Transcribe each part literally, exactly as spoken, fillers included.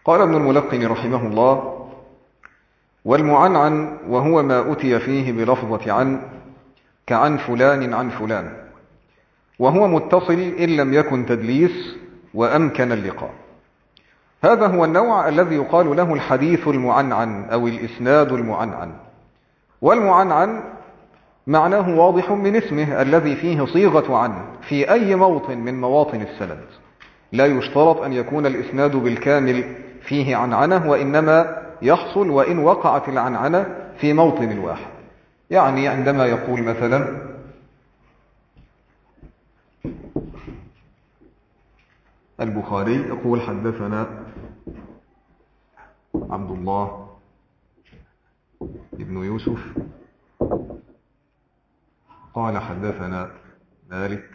قال ابن الملقن رحمه الله: والمعنعن وهو ما أتي فيه بلفظة عن كعن فلان عن فلان، وهو متصل إن لم يكن تدليس وأمكن اللقاء. هذا هو النوع الذي يقال له الحديث المعنعن أو الإسناد المعنعن. والمعنعن معناه واضح من اسمه الذي فيه صيغة عن في أي موطن من مواطن السند. لا يشترط أن يكون الإسناد بالكامل فيه عنعنة، وإنما يحصل وإن وقعت العنعنة في موطن واحد. يعني عندما يقول مثلا البخاري يقول: حدثنا عبد الله ابن يوسف قال حدثنا مالك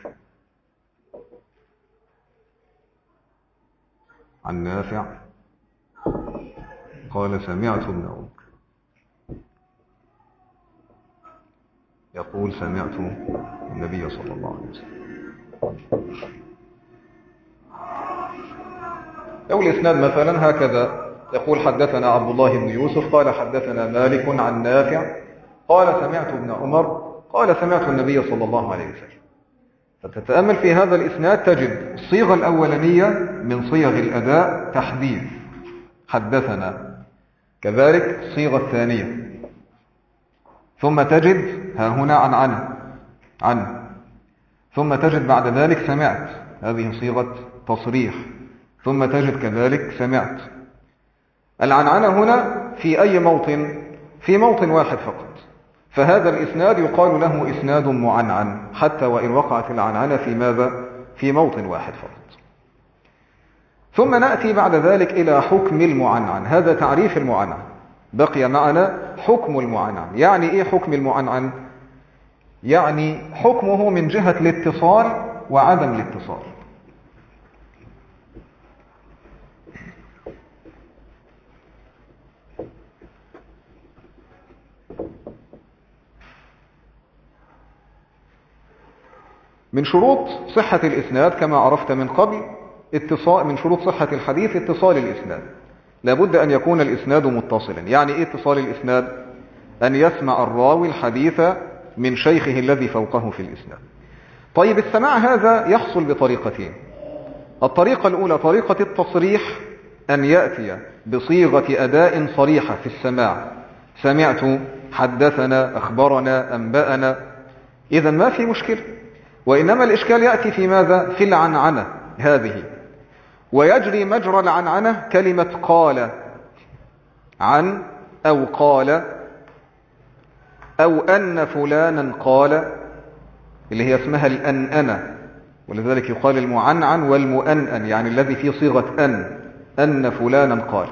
عن نافع قال سمعت ابن عمر يقول سمعت النبي صلى الله عليه وسلم. أو الإسناد مثلا هكذا يقول: حدثنا عبد الله بن يوسف قال حدثنا مالك عن نافع قال سمعت ابن عمر قال سمعت النبي صلى الله عليه وسلم. فتتأمل في هذا الإسناد تجد الصيغة الأولانية من صيغ الأداء تحديث حدثنا، كذلك الصيغة الثانية، ثم تجد ها هنا عن عن عن ثم تجد بعد ذلك سمعت، هذه صيغة تصريح، ثم تجد كذلك سمعت. العنعنة هنا في أي موطن؟ في موطن واحد فقط. فهذا الإسناد يقال له إسناد معنعن حتى وإن وقعت العنعنة في ماذا؟ في موطن واحد فقط. ثم نأتي بعد ذلك إلى حكم المعنعن. هذا تعريف المعنعن، بقي معنا حكم المعنعن. يعني إيه حكم المعنعن؟ يعني حكمه من جهة الاتصال وعدم الاتصال. من شروط صحة الإسناد كما عرفت من قبل اتصال، من شروط صحة الحديث اتصال الإسناد. لابد أن يكون الإسناد متصلا. يعني إيه اتصال الإسناد؟ أن يسمع الراوي الحديث من شيخه الذي فوقه في الإسناد. طيب السماع هذا يحصل بطريقتين. الطريقة الأولى طريقة التصريح، أن يأتي بصيغة أداء صريحة في السماع: سمعت، حدثنا، أخبرنا، أنبأنا. إذا ما في مشكلة. وإنما الإشكال يأتي في ماذا؟ في العنعنة هذه. ويجري مجرى العنعنة كلمة قال عن أو قال أو أن فلانا قال، اللي هي اسمها الأنأنة. ولذلك يقال المعنعن والمؤنن، يعني الذي فيه صيغة أن أن فلانا قال.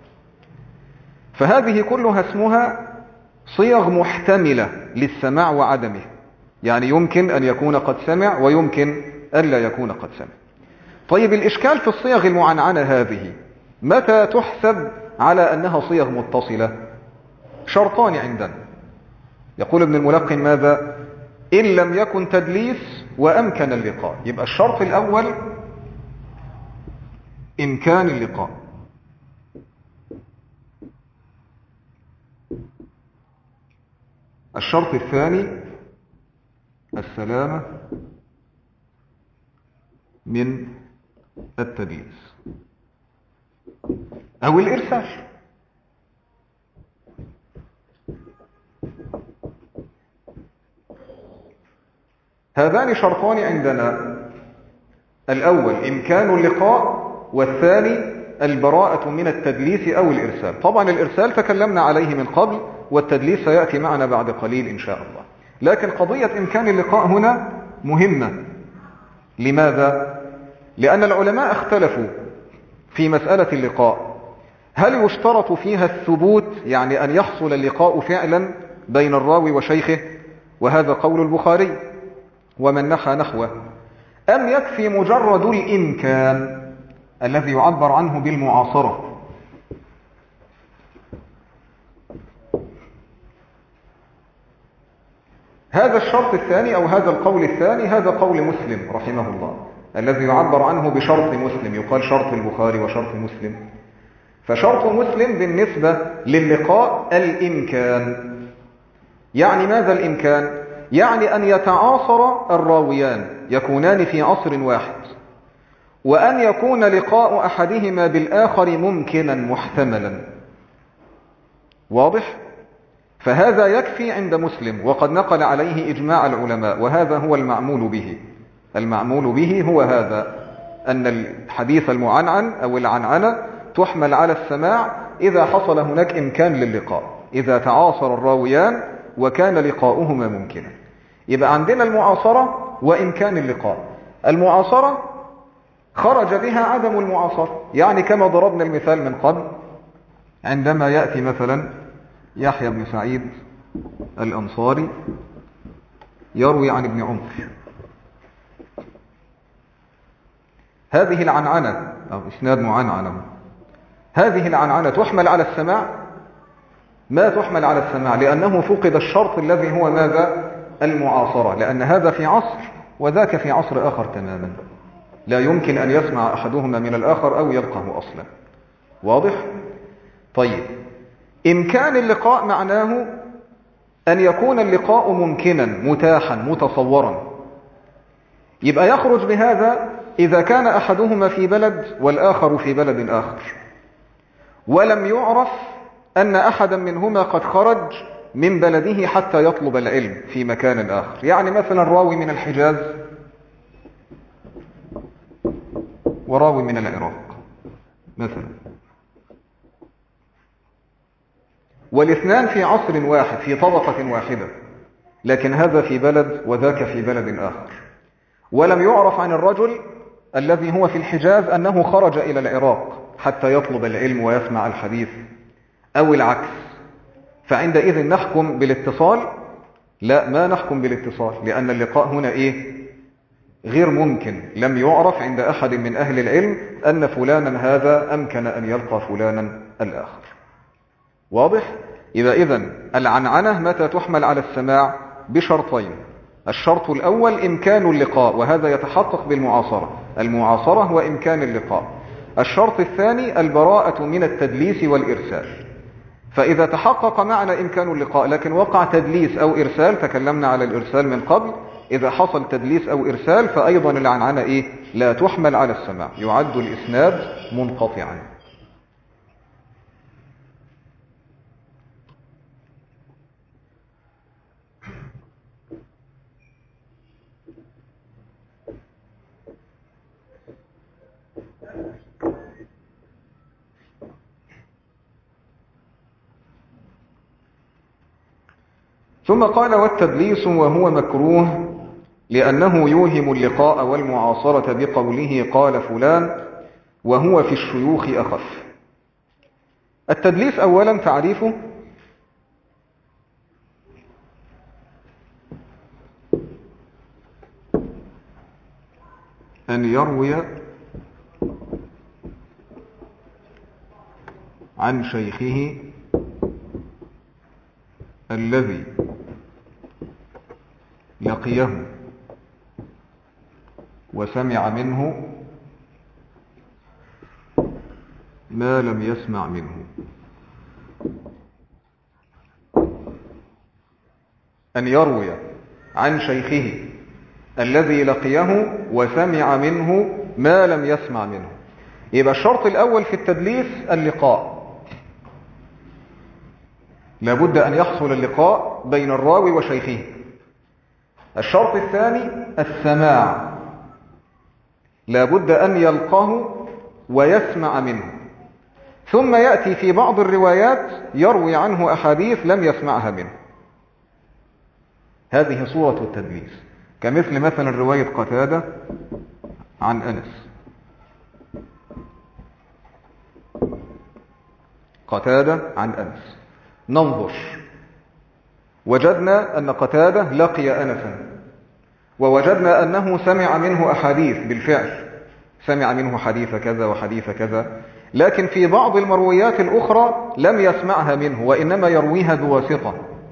فهذه كلها اسمها صيغ محتملة للسماع وعدمه. يعني يمكن أن يكون قد سمع ويمكن أن لا يكون قد سمع. طيب الإشكال في الصيغ المعنعنة هذه متى تحسب على أنها صيغ متصلة؟ شرطان عندنا. يقول ابن الملقن ماذا؟ إن لم يكن تدليس وأمكن اللقاء. يبقى الشرط الأول إمكان اللقاء. الشرط الثاني السلامة من التدليس أو الإرسال. هذان شرطان عندنا: الأول إمكان اللقاء، والثاني البراءة من التدليس أو الإرسال. طبعا الإرسال تكلمنا عليه من قبل، والتدليس سيأتي معنا بعد قليل إن شاء الله. لكن قضية إمكان اللقاء هنا مهمة. لماذا؟ لأن العلماء اختلفوا في مسألة اللقاء. هل يشترط فيها الثبوت، يعني أن يحصل اللقاء فعلا بين الراوي وشيخه، وهذا قول البخاري ومن نحى نحوه، أم يكفي مجرد الإمكان الذي يعبر عنه بالمعاصرة؟ هذا الشرط الثاني أو هذا القول الثاني هذا قول مسلم رحمه الله، الذي يعبر عنه بشرط مسلم، يقال شرط البخاري وشرط مسلم. فشرط مسلم بالنسبة للقاء الإمكان. يعني ماذا الإمكان؟ يعني أن يتعاصر الراويان، يكونان في عصر واحد، وأن يكون لقاء أحدهما بالآخر ممكنا محتملا. واضح؟ فهذا يكفي عند مسلم، وقد نقل عليه إجماع العلماء، وهذا هو المعمول به. المعمول به هو هذا، أن الحديث المعنعن أو العنعنة تحمل على السماع إذا حصل هناك إمكان للقاء، إذا تعاصر الراويان وكان لقاؤهما ممكنا. يبقى عندنا المعاصرة وإمكان اللقاء. المعاصرة خرج بها عدم المعاصرة، يعني كما ضربنا المثال من قبل، عندما يأتي مثلا يحيى بن سعيد الأنصاري يروي عن ابن عمر، هذه العنعنة أو إسناد معنعنة، هذه العنعنة تحمل على السماع؟ ما تحمل على السماع، لأنه فقد الشرط الذي هو ماذا؟ المعاصرة، لأن هذا في عصر وذاك في عصر آخر تماما، لا يمكن أن يسمع أحدهما من الآخر أو يلقه أصلا. واضح؟ طيب، إمكان اللقاء معناه أن يكون اللقاء ممكنا متاحا متصورا. يبقى يخرج بهذا إذا كان أحدهما في بلد والآخر في بلد آخر، ولم يعرف أن أحدا منهما قد خرج من بلده حتى يطلب العلم في مكان آخر. يعني مثلا راوي من الحجاز وراوي من العراق مثلا، والاثنان في عصر واحد في طبقة واحدة، لكن هذا في بلد وذاك في بلد آخر، ولم يعرف عن الرجل الذي هو في الحجاز أنه خرج إلى العراق حتى يطلب العلم ويسمع الحديث أو العكس. فعندئذ نحكم بالاتصال؟ لا، ما نحكم بالاتصال، لأن اللقاء هنا إيه؟ غير ممكن. لم يعرف عند أحد من أهل العلم أن فلانا هذا أمكن أن يلقى فلانا الآخر. واضح؟ إذا إذن العنعنة متى تحمل على السماع؟ بشرطين. الشرط الأول إمكان اللقاء، وهذا يتحقق بالمعاصرة، المعاصرة وإمكان اللقاء. الشرط الثاني البراءة من التدليس والإرسال. فإذا تحقق معنى إمكان اللقاء لكن وقع تدليس أو إرسال، تكلمنا على الإرسال من قبل، إذا حصل تدليس أو إرسال فأيضا العنعنة إيه؟ لا تحمل على السماع، يعد الإسناد منقطعا. ثم قال: والتدليس وهو مكروه لأنه يوهم اللقاء والمعاصرة بقوله قال فلان، وهو في الشيوخ أخف. التدليس أولا تعريفه: أن يروي عن شيخه الذي لقيه وسمع منه ما لم يسمع منه. أن يروي عن شيخه الذي لقيه وسمع منه ما لم يسمع منه. يبقى الشرط الأول في التدليس اللقاء، لابد أن يحصل اللقاء بين الراوي وشيخه. الشرط الثاني السماع، لابد أن يلقاه ويسمع منه. ثم يأتي في بعض الروايات يروي عنه أحاديث لم يسمعها منه. هذه صورة التدليس، كمثل مثلا رواية قتادة عن أنس. قتادة عن أنس، ننظر، وجدنا أن قتادة لقي أنسا، ووجدنا أنه سمع منه أحاديث بالفعل، سمع منه حديث كذا وحديث كذا، لكن في بعض المرويات الأخرى لم يسمعها منه، وإنما يرويها بواسطة،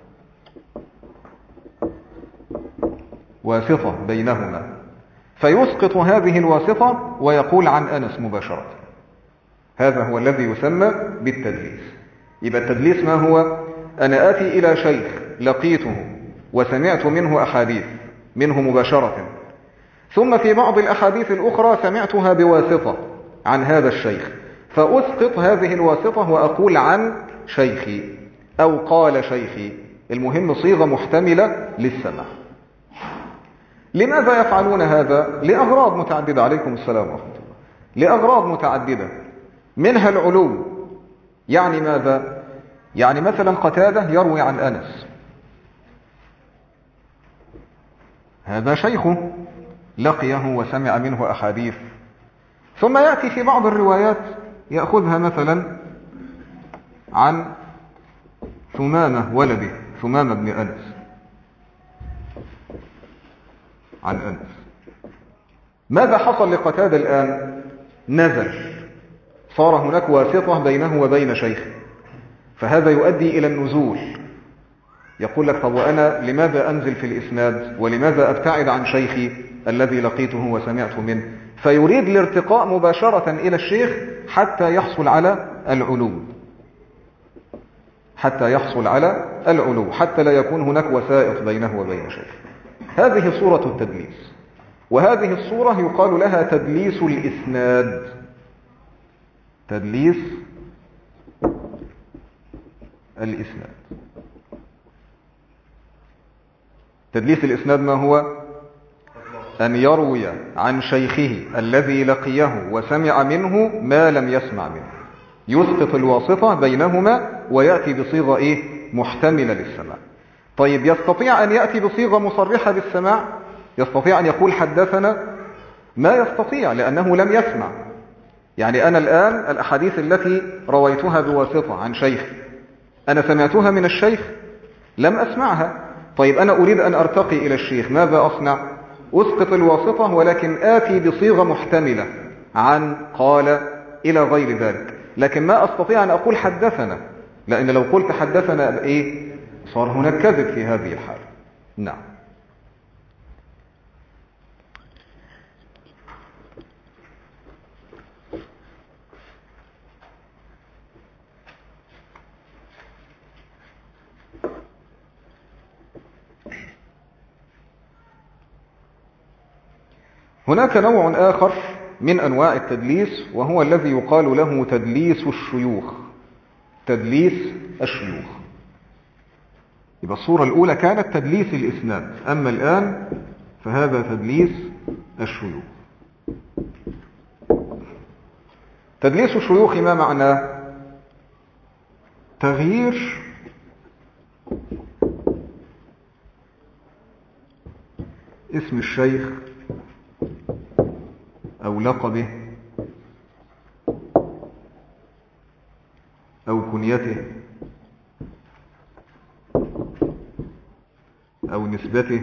واسطة بينهما، فيسقط هذه الواسطة ويقول عن أنس مباشرة. هذا هو الذي يسمى بالتدليس. يبقى التدليس ما هو؟ أنا آتي إلى شيخ لقيته وسمعت منه أحاديث منه مباشرة، ثم في بعض الأحاديث الأخرى سمعتها بواسطة عن هذا الشيخ، فأسقط هذه الواسطة وأقول عن شيخي أو قال شيخي، المهم صيغة محتملة للسمع. لماذا يفعلون هذا؟ لأغراض متعددة. عليكم السلام ورحمة الله. لأغراض متعددة، منها العلو. يعني ماذا؟ يعني مثلا قتادة يروي عن أنس، هذا شيخه لقيه وسمع منه أحاديث، ثم يأتي في بعض الروايات يأخذها مثلا عن ثمامة ولده، ثمامة بن أنس، عن أنس. ماذا حصل لقتادة الآن؟ نزل، صار هناك واسطة بينه وبين شيخه، فهذا يؤدي إلى النزول. يقول لك طب وأنا لماذا أنزل في الإسناد ولماذا أبتعد عن شيخي الذي لقيته وسمعت منه؟ فيريد الارتقاء مباشرة إلى الشيخ حتى يحصل على العلو، حتى يحصل على العلو، حتى لا يكون هناك وسائط بينه وبين شيخه. هذه صورة التدليس، وهذه الصورة يقال لها تدليس الإسناد. تدليس الإسناد. تدليس الإسناد ما هو؟ أن يروي عن شيخه الذي لقيه وسمع منه ما لم يسمع منه، يسقط الواسطة بينهما ويأتي بصيغة إيه؟ محتملة للسماع. طيب يستطيع أن يأتي بصيغة مصرحة بالسماع؟ يستطيع أن يقول حدثنا؟ ما يستطيع، لأنه لم يسمع. يعني أنا الآن الأحاديث التي رويتها بواسطة عن شيخ أنا سمعتها من الشيخ؟ لم أسمعها. طيب أنا أريد أن أرتقي إلى الشيخ، ماذا أصنع؟ أسقط الواسطة ولكن آتي بصيغة محتملة عن، قال، إلى غير ذلك. لكن ما أستطيع أن أقول حدثنا، لأن لو قلت حدثنا إيه؟ صار هناك كذب في هذه الحالة. نعم. هناك نوع آخر من أنواع التدليس، وهو الذي يقال له تدليس الشيوخ. تدليس الشيوخ. يبقى الصورة الأولى كانت تدليس الإسناد، أما الآن فهذا تدليس الشيوخ. تدليس الشيوخ ما معناه؟ تغيير اسم الشيخ أو لقبه أو كنيته أو نسبته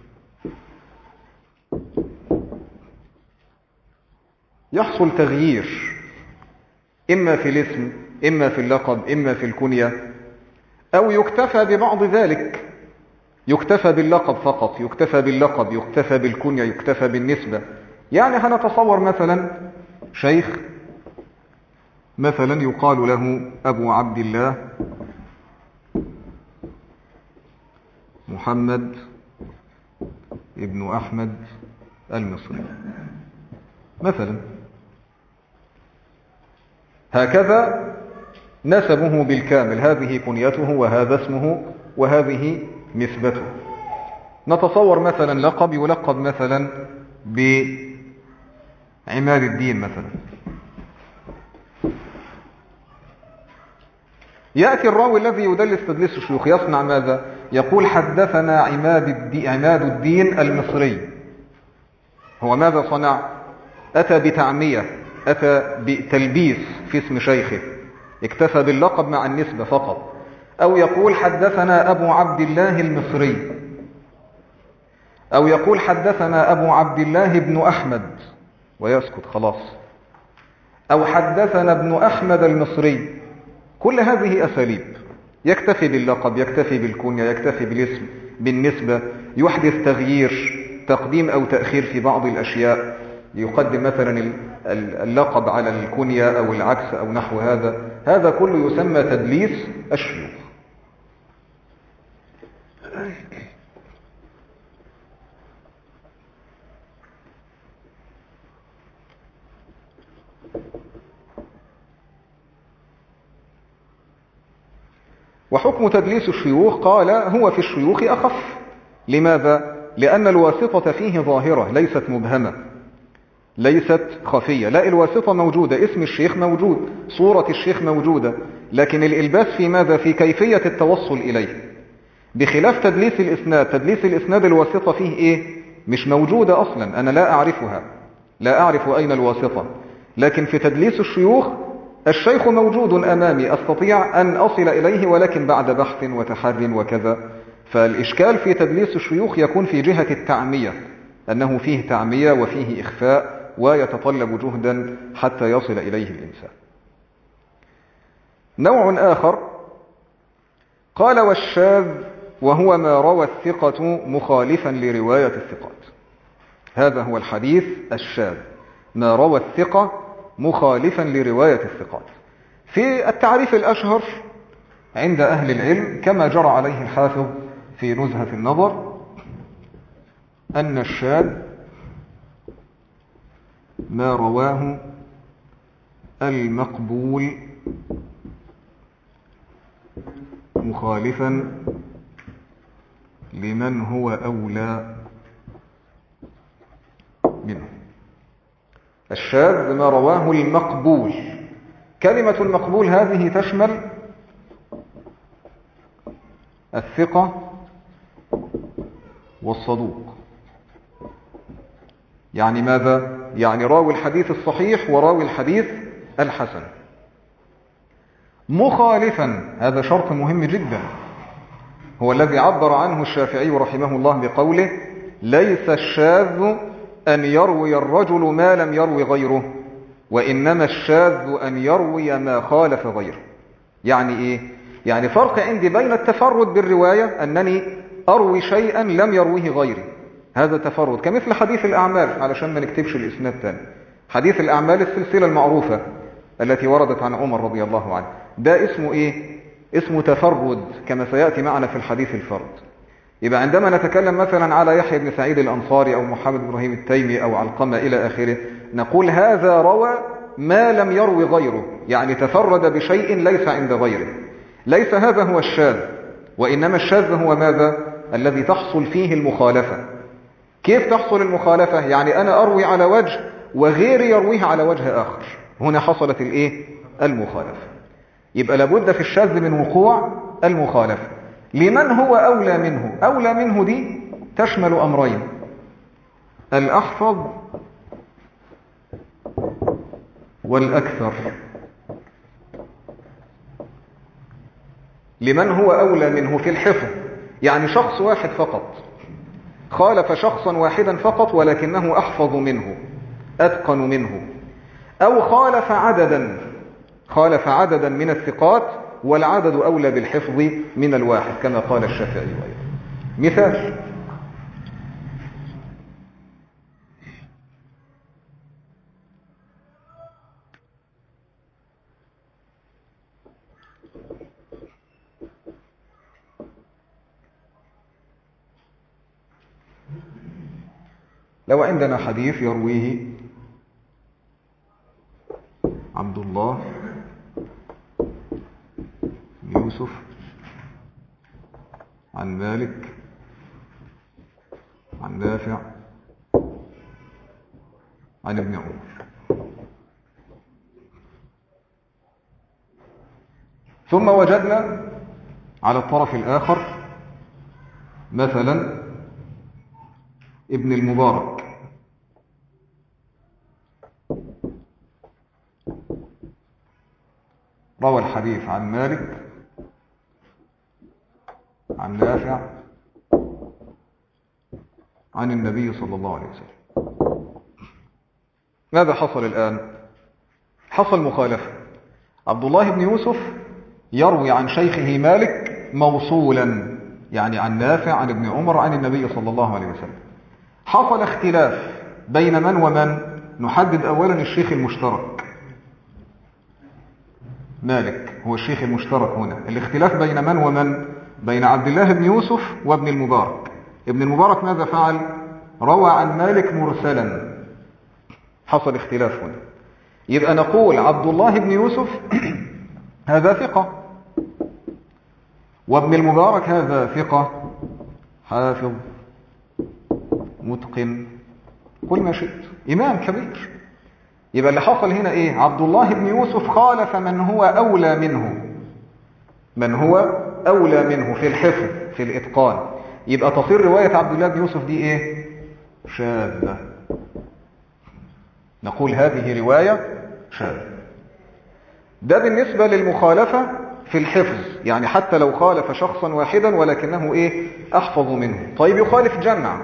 يحصل تغيير إما في الاسم، إما في اللقب، إما في الكنية، أو يكتفى ببعض ذلك، يكتفى باللقب فقط، يكتفى باللقب، يكتفى بالكنية، يكتفى بالنسبة. يعني هنتصور مثلا شيخ مثلا يقال له أبو عبد الله محمد ابن أحمد المصري مثلا، هكذا نسبه بالكامل، هذه كنيته وهذا اسمه وهذه نسبته. نتصور مثلا لقب يلقب مثلا بعماد الدين مثلا، يأتي الراوي الذي يدلس تدليس الشيوخ يصنع ماذا؟ يقول حدثنا عماد الدين, عماد الدين المصري. هو ماذا صنع؟ أتى بتعمية، أتى بتلبيس في اسم شيخه، اكتفى باللقب مع النسبة فقط. أو يقول حدثنا أبو عبد الله المصري، أو يقول حدثنا أبو عبد الله بن أحمد ويسكت خلاص، أو حدثنا ابن أحمد المصري. كل هذه أساليب، يكتفي باللقب، يكتفي بالكنية، يكتفي بالاسم، بالنسبة، يحدث تغيير، تقديم أو تأخير في بعض الأشياء. يقدم مثلا اللقب على الكنية أو العكس أو نحو هذا، هذا كله يسمى تدليس الشيوخ. وحكم تدليس الشيوخ قال هو في الشيوخ أخف. لماذا؟ لأن الواسطة فيه ظاهرة ليست مبهمة ليست خفية، لا، الواسطة موجودة، اسم الشيخ موجود، صورة الشيخ موجودة، لكن الإلباس في ماذا؟ في كيفية التوصل إليه. بخلاف تدليس الإسناد، تدليس الإسناد الواسطة فيه إيه؟ مش موجودة أصلا، أنا لا أعرفها، لا أعرف أين الواسطة. لكن في تدليس الشيوخ الشيخ موجود أمامي، أستطيع أن أصل إليه، ولكن بعد بحث وتحر وكذا. فالإشكال في تدليس الشيوخ يكون في جهة التعمية، أنه فيه تعمية وفيه إخفاء ويتطلب جهدا حتى يصل إليه الإنسان. نوع آخر قال والشاذ وهو ما روى الثقة مخالفا لرواية الثقات. هذا هو الحديث الشاذ، ما روى الثقة مخالفا لرواية الثقات. في التعريف الأشهر عند أهل العلم كما جرى عليه الحافظ في نزهة النظر أن الشاذ ما رواه المقبول مخالفا لمن هو أولى منه. الشاذ ما رواه المقبول. كلمة المقبول هذه تشمل الثقة والصدوق. يعني ماذا؟ يعني راوي الحديث الصحيح وراوي الحديث الحسن. مخالفا، هذا شرط مهم جدا، هو الذي عبر عنه الشافعي رحمه الله بقوله ليس الشاذ أن يروي الرجل ما لم يروي غيره، وإنما الشاذ أن يروي ما خالف غيره. يعني إيه؟ يعني فرق عندي بين التفرد بالرواية، أنني أروي شيئا لم يرويه غيري، هذا تفرد، كمثل حديث الأعمال، علشان ما نكتبش الإسناد تاني. حديث الأعمال السلسلة المعروفة التي وردت عن عمر رضي الله عنه، ده اسمه إيه؟ اسمه تفرد، كما سيأتي معنا في الحديث الفرد. يبقى عندما نتكلم مثلا على يحيى بن سعيد الأنصاري أو محمد بن إبراهيم التيمي أو علقمة إلى آخره، نقول هذا روى ما لم يروي غيره، يعني تفرد بشيء ليس عند غيره. ليس هذا هو الشاذ، وإنما الشاذ هو ماذا؟ الذي تحصل فيه المخالفة. كيف تحصل المخالفة؟ يعني أنا أروي على وجه وغيري يرويه على وجه آخر، هنا حصلت الإيه؟ المخالفة. يبقى لابد في الشاذ من وقوع المخالفة. لمن هو أولى منه؟ أولى منه دي تشمل أمرين: الأحفظ والأكثر. لمن هو أولى منه في الحفظ، يعني شخص واحد فقط خالف شخصا واحدا فقط ولكنه أحفظ منه أتقن منه، أو خالف عددا خالف عددا من الثقات والعدد أولى بالحفظ من الواحد، كما قال الشافعي أيضا. مثال: لو عندنا حديث يرويه عبد الله بن يوسف عن مالك عن نافع عن ابن عمر، ثم وجدنا على الطرف الآخر مثلا ابن المبارك روى الحديث عن مالك عن نافع عن النبي صلى الله عليه وسلم. ماذا حصل الآن؟ حصل مخالفة. عبد الله بن يوسف يروي عن شيخه مالك موصولا، يعني عن نافع عن ابن عمر عن النبي صلى الله عليه وسلم. حصل اختلاف بين من ومن؟ نحدد أولا الشيخ المشترك. مالك هو الشيخ المشترك هنا. الاختلاف بين من ومن؟ بين عبد الله بن يوسف وابن المبارك. ابن المبارك ماذا فعل؟ روى عن مالك مرسلا، حصل اختلاف هنا. يبقى نقول عبد الله بن يوسف هذا ثقة، وابن المبارك هذا ثقة حافظ متقن، كل ما شئت، إمام كبير. يبقى اللي حصل هنا إيه؟ عبد الله بن يوسف خالف من هو أولى منه، من هو أولى منه في الحفظ في الإتقان. يبقى تصير رواية عبد الله بن يوسف دي إيه؟ شاذة. نقول هذه رواية شاذة. ده بالنسبة للمخالفة في الحفظ، يعني حتى لو خالف شخصا واحدا ولكنه إيه؟ أحفظ منه. طيب يخالف جمع،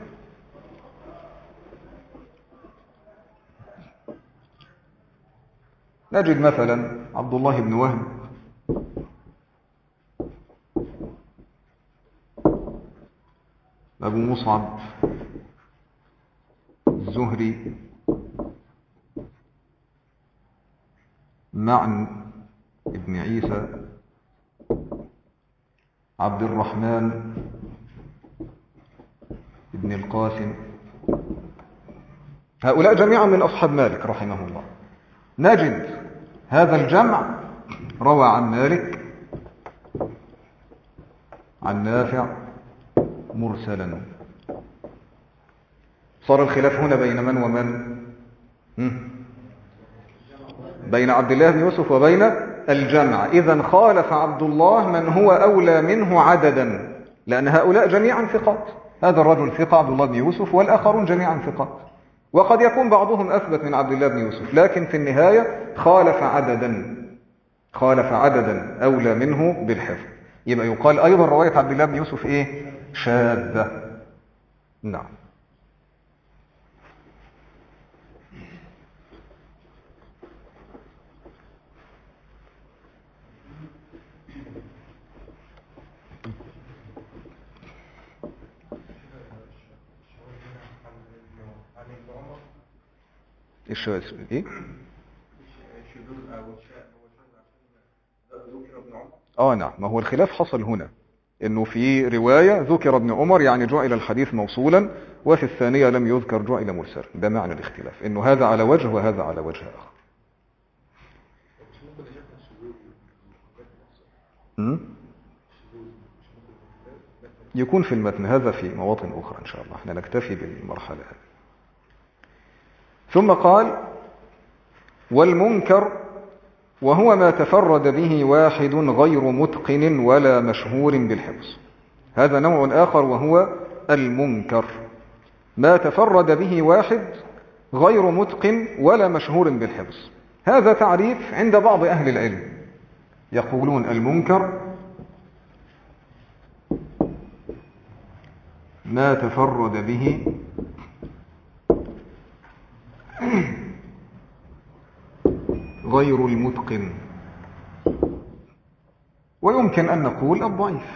نجد مثلا عبد الله بن وهب أبو مصعب الزهري معن ابن عيسى عبد الرحمن ابن القاسم، هؤلاء جميعا من أصحاب مالك رحمه الله. نجد هذا الجمع روى عن مالك عن نافع مرسلا. صار الخلاف هنا بين من ومن؟ بين عبد الله بن يوسف وبين الجمع. إذن خالف عبد الله من هو أولى منه عددا، لأن هؤلاء جميعا ثقات. هذا الرجل ثقة عبد الله بن يوسف، والآخرون جميعا ثقات، وقد يكون بعضهم أثبت من عبد الله بن يوسف، لكن في النهاية خالف عددا، خالف عددا أولى منه بالحفظ. يبقى يقال أيضا رواية عبد الله بن يوسف إيه؟ شاذة. نعم. الشاذ ايه؟ اه نعم، ما هو الخلاف حصل هنا انه في رواية ذكر ابن عمر يعني جعل الحديث موصولا، وفي الثانية لم يذكر جعل مرسلا. ده معنى الاختلاف، انه هذا على وجه وهذا على وجه اخر. م? يكون في المتن هذا في مواطن اخرى ان شاء الله، احنا نكتفي بالمرحلة هذه. ثم قال: والمنكر وهو ما تفرد به واحد غير متقن ولا مشهور بالحفظ. هذا نوع آخر وهو المنكر، ما تفرد به واحد غير متقن ولا مشهور بالحفظ. هذا تعريف عند بعض أهل العلم، يقولون المنكر ما تفرد به غير المتقن، ويمكن أن نقول الضعيف،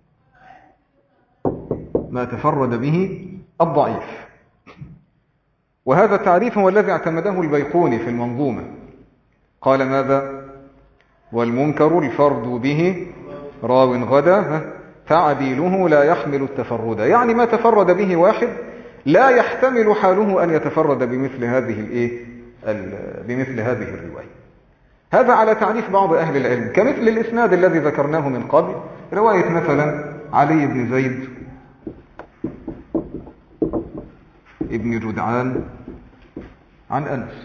ما تفرد به الضعيف. وهذا التعريف هو الذي اعتمده البيقوني في المنظومة. قال ماذا؟ والمنكر الفرد به راو غدا تعديله لا يحمل التفرد، يعني ما تفرد به واحد لا يحتمل حاله أن يتفرد بمثل هذه الإيه؟ بمثل هذه الرواية. هذا على تعريف بعض أهل العلم، كمثل الإسناد الذي ذكرناه من قبل، رواية مثلا علي بن زيد ابن جدعان عن أنس.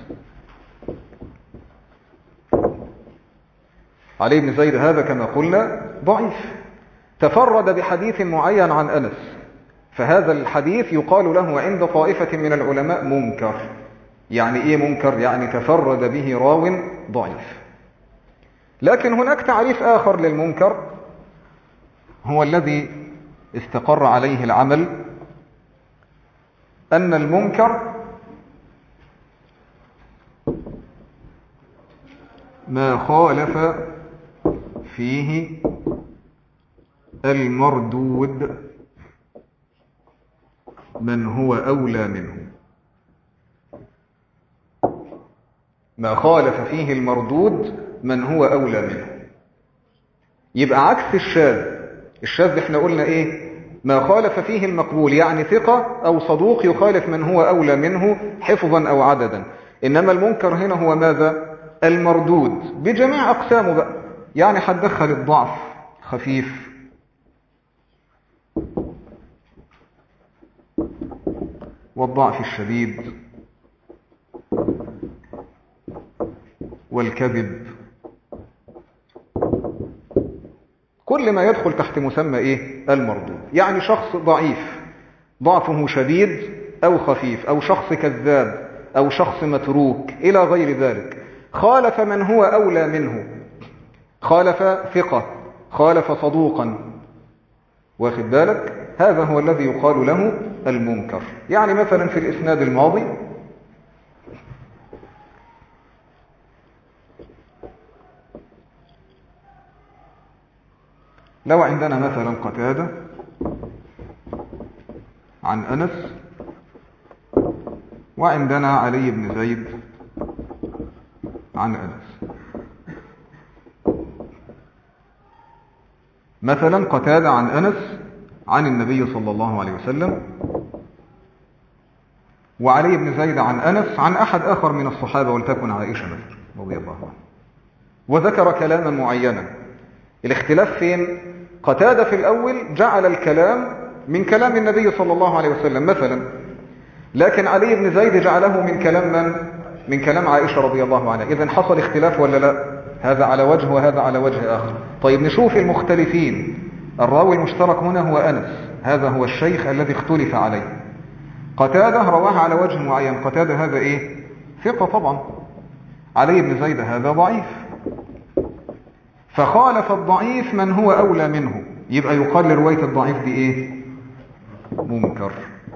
علي بن زيد هذا كما قلنا ضعيف، تفرد بحديث معين عن أنس، فهذا الحديث يقال له عند طائفة من العلماء منكر. يعني إيه منكر؟ يعني تفرد به راو ضعيف. لكن هناك تعريف آخر للمنكر هو الذي استقر عليه العمل، أن المنكر ما خالف فيه المردود من هو أولى منه. ما خالف فيه المردود من هو أولى منه. يبقى عكس الشاذ. الشاذ احنا قلنا ايه؟ ما خالف فيه المقبول، يعني ثقة أو صدوق يخالف من هو أولى منه حفظا أو عددا. إنما المنكر هنا هو ماذا؟ المردود بجميع أقسامه بقى. يعني هتدخل الضعف خفيف، والضعف الشديد، والكذب، كل ما يدخل تحت مسمى ايه؟ المردود. يعني شخص ضعيف ضعفه شديد او خفيف، او شخص كذاب، او شخص متروك الى غير ذلك، خالف من هو اولى منه، خالف ثقة، خالف صدوقا، واخد بالك؟ هذا هو الذي يقال له المنكر. يعني مثلا في الاسناد الماضي لو عندنا مثلا قتادة عن أنس، وعندنا علي بن زيد عن أنس. مثلا قتادة عن أنس عن النبي صلى الله عليه وسلم، وعلي بن زيد عن أنس عن أحد آخر من الصحابة، ولتكن عائشة مثلا رضي الله عنها، وذكر كلاما معينا. الاختلاف فين؟ قتادة في الأول جعل الكلام من كلام النبي صلى الله عليه وسلم مثلا، لكن علي بن زيد جعله من كلام من؟ من كلام عائشة رضي الله عنها. إذن حصل اختلاف ولا لا؟ هذا على وجه وهذا على وجه آخر. طيب نشوف المختلفين. الراوي المشترك هنا هو أنس، هذا هو الشيخ الذي اختلف عليه. قتادة رواه على وجه معين، قتادة هذا إيه؟ ثقة طبعا. علي بن زيد هذا ضعيف، فخالف الضعيف من هو أولى منه، يبقى يقال لرواية الضعيف دي إيه؟ منكر.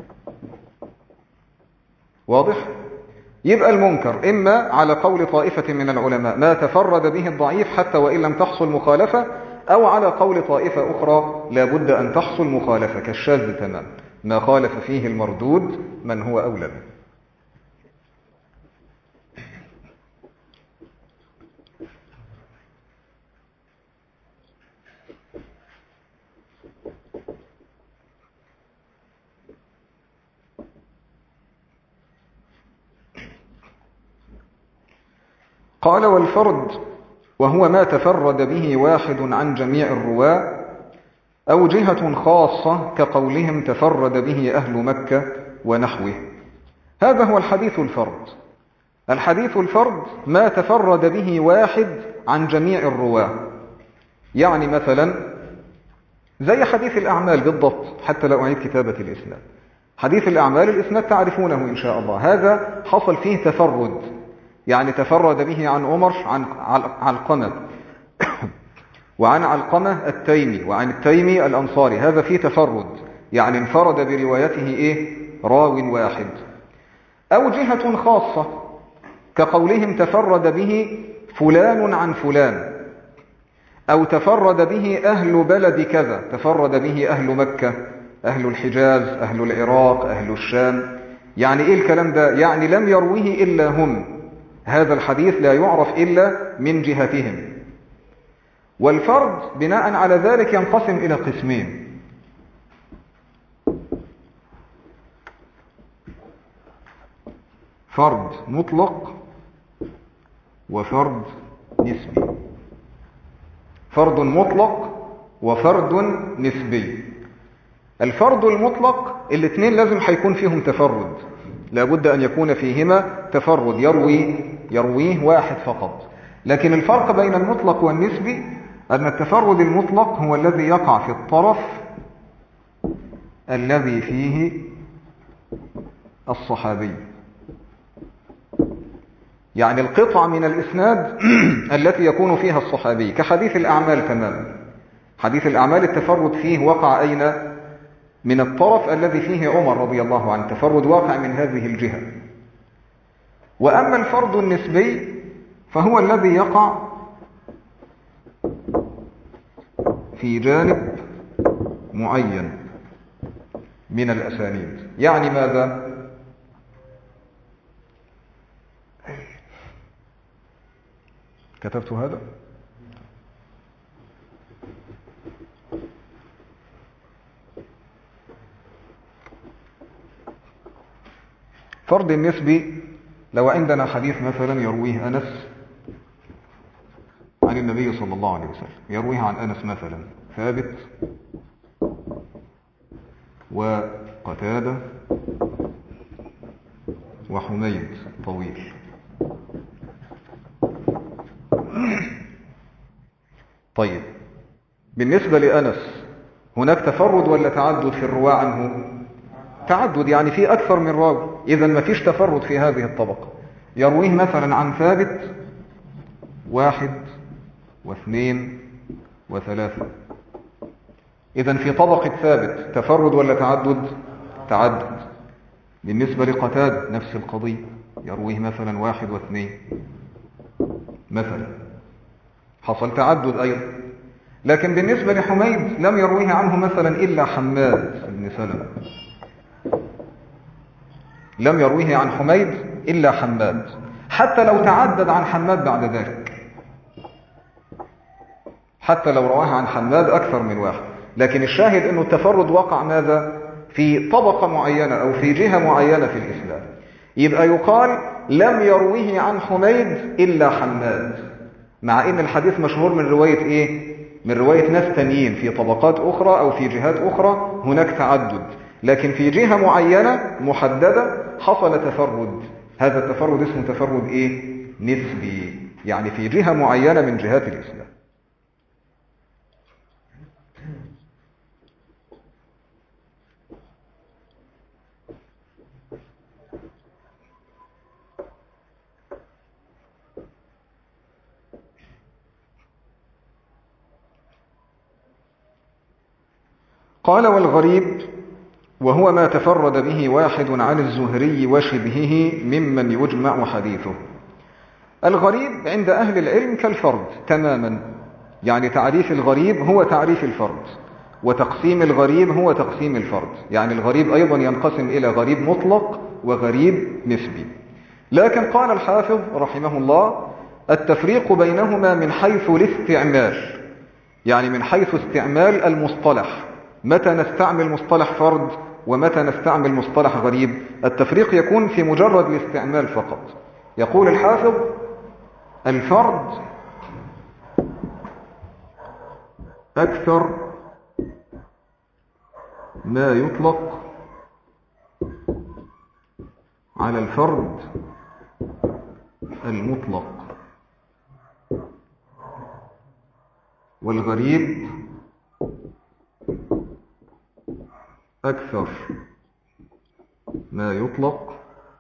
واضح؟ يبقى المنكر إما على قول طائفة من العلماء ما تفرد به الضعيف حتى وإن لم تحصل مخالفة، أو على قول طائفة أخرى لا بد أن تحصل مخالفة كالشاذ تمام، ما خالف فيه المردود من هو أولى منه. قال والفرد وهو ما تفرد به واحد عن جميع الرواة، أو جهة خاصة كقولهم تفرد به أهل مكة ونحوه. هذا هو الحديث الفرد. الحديث الفرد ما تفرد به واحد عن جميع الرواة. يعني مثلا زي حديث الأعمال بالضبط، حتى لا أعيد كتابة الإسناد. حديث الأعمال الإسناد تعرفونه إن شاء الله، هذا حصل فيه تفرد، يعني تفرد به عن عمر عن علقمة، وعن علقمة التيمي، وعن التيمي الأنصاري، هذا فيه تفرد، يعني انفرد بروايته إيه؟ راو واحد. أو جهة خاصة كقولهم تفرد به فلان عن فلان، أو تفرد به أهل بلد كذا، تفرد به أهل مكة، أهل الحجاز، أهل العراق، أهل الشام. يعني إيه الكلام ده؟ يعني لم يروه إلا هم، هذا الحديث لا يعرف إلا من جهتهم. والفرد بناء على ذلك ينقسم إلى قسمين: فرد مطلق وفرد نسبي. فرد مطلق وفرد نسبي. الفرد المطلق الاثنين لازم هيكون فيهم تفرد، لابد أن يكون فيهما تفرد، يروي يرويه واحد فقط. لكن الفرق بين المطلق والنسبي أن التفرد المطلق هو الذي يقع في الطرف الذي فيه الصحابي، يعني القطعة من الإسناد التي يكون فيها الصحابي، كحديث الأعمال تماما. حديث الأعمال التفرد فيه وقع أين؟ من الطرف الذي فيه عمر رضي الله عنه، تفرد واقع من هذه الجهة. وأما الفرد النسبي فهو الذي يقع في جانب معين من الأسانيد. يعني ماذا؟ كتبت هذا؟ فرض النسبي لو عندنا حديث مثلا يرويه أنس عن النبي صلى الله عليه وسلم، يرويه عن أنس مثلا ثابت وقتادة وحميد طويل. طيب بالنسبة لأنس هناك تفرد ولا تعدد في الرواة عنه؟ تعدد، يعني في أكثر من راوي، إذا ما فيش تفرد في هذه الطبقة. يرويه مثلا عن ثابت واحد واثنين وثلاثة، إذا في طبقة ثابت تفرد ولا تعدد؟ تعدد. بالنسبة لقتادة نفس القضية، يرويه مثلا واحد واثنين مثلا، حصل تعدد أيضا. لكن بالنسبة لحميد لم يرويه عنه مثلا إلا حماد بن سلمة، لم يرويه عن حميد إلا حماد، حتى لو تعدد عن حماد بعد ذلك، حتى لو رواه عن حماد أكثر من واحد. لكن الشاهد أنه التفرد وقع ماذا؟ في طبقة معينة أو في جهة معينة في الإسلام. يبقى يقال لم يرويه عن حميد إلا حماد، مع أن الحديث مشهور من رواية إيه؟ من رواية ناس تانيين في طبقات أخرى أو في جهات أخرى هناك تعدد، لكن في جهة معينة محددة حصل تفرد. هذا التفرد اسمه تفرد إيه؟ نسبي، يعني في جهة معينة من جهات الإسلام. قال والغريب وهو ما تفرد به واحد عن الزهري وشبهه ممن يجمع حديثه. الغريب عند أهل العلم كالفرد تماما، يعني تعريف الغريب هو تعريف الفرد، وتقسيم الغريب هو تقسيم الفرد. يعني الغريب أيضا ينقسم إلى غريب مطلق وغريب نسبي. لكن قال الحافظ رحمه الله التفريق بينهما من حيث الاستعمال، يعني من حيث استعمال المصطلح، متى نستعمل مصطلح فرد ومتى نستعمل مصطلح غريب. التفريق يكون في مجرد الاستعمال فقط. يقول الحافظ الفرد أكثر ما يطلق على الفرد المطلق، والغريب أكثر ما يطلق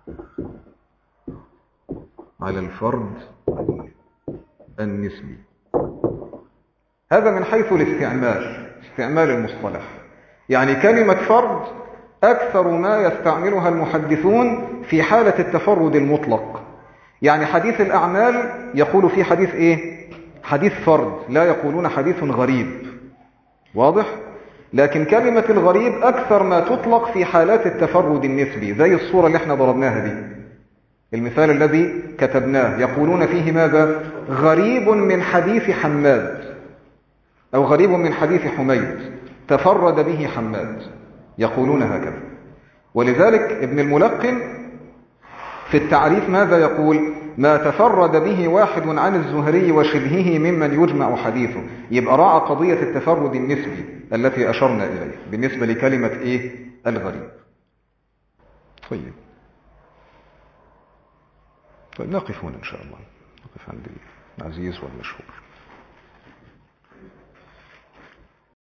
على الفرد النسبي. هذا من حيث الاستعمال، استعمال المصطلح. يعني كلمة فرد أكثر ما يستعملها المحدثون في حالة التفرد المطلق. يعني حديث الأعمال يقول فيه حديث إيه؟ حديث فرد، لا يقولون حديث غريب، واضح؟ لكن كلمة الغريب أكثر ما تطلق في حالات التفرد النسبي، زي الصورة اللي احنا ضربناها دي، المثال الذي كتبناه، يقولون فيه ماذا؟ غريب من حديث حماد، أو غريب من حديث حميد تفرد به حماد، يقولون هكذا. ولذلك ابن الملقن في التعريف ماذا يقول؟ ما تفرد به واحد عن الزهري وشبهه ممن يجمع حديثه. يبقى راعى قضية التفرد النسبي التي أشرنا إليه بالنسبة لكلمة إيه؟ الغريب. طيب طيب نقف هنا إن شاء الله، نقف عند العزيز والمشهور.